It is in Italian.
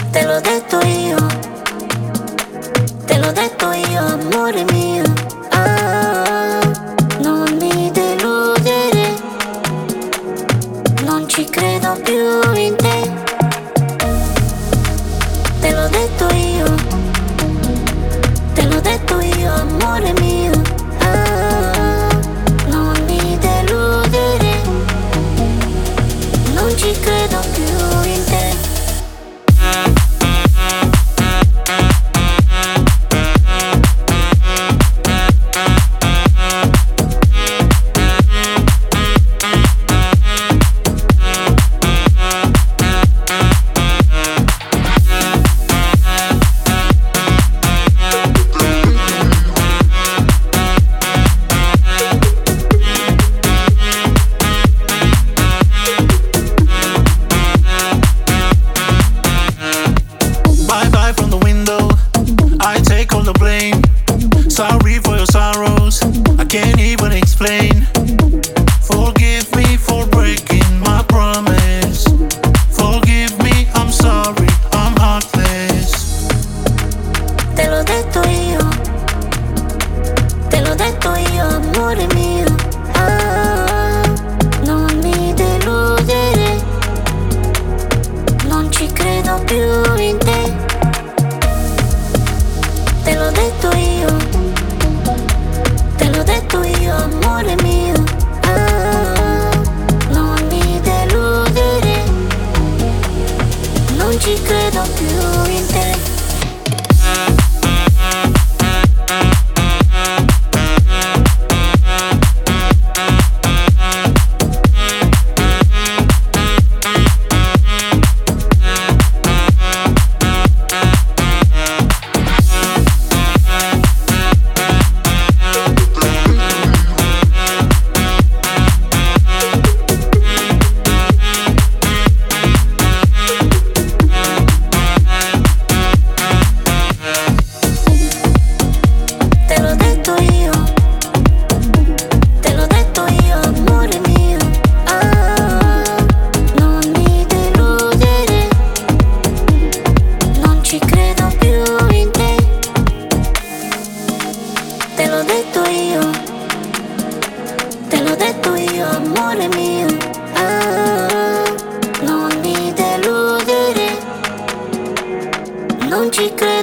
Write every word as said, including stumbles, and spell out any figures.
Te l'ho detto io, te l'ho detto io, amore mio. Ah, non mi deludere, non ci credo più in te. Te l'ho detto io, te l'ho detto io, amore mio. Ah, non mi deludere, non ci credo più in te. Sorry for your sorrows, I can't even explain. Forgive me for breaking my promise. Forgive me, I'm sorry, I'm heartless. Te l'ho detto io, te l'ho detto io, amore mio. Ah, non mi deludere, non ci credo più in te. Te l'ho detto io, te l'ho detto io, amore mio. Ah, non mi deludere, non ci credo più in te. Te l'ho detto io, te l'ho detto io, amore mio. Ah, non mi deludere, non ci credo.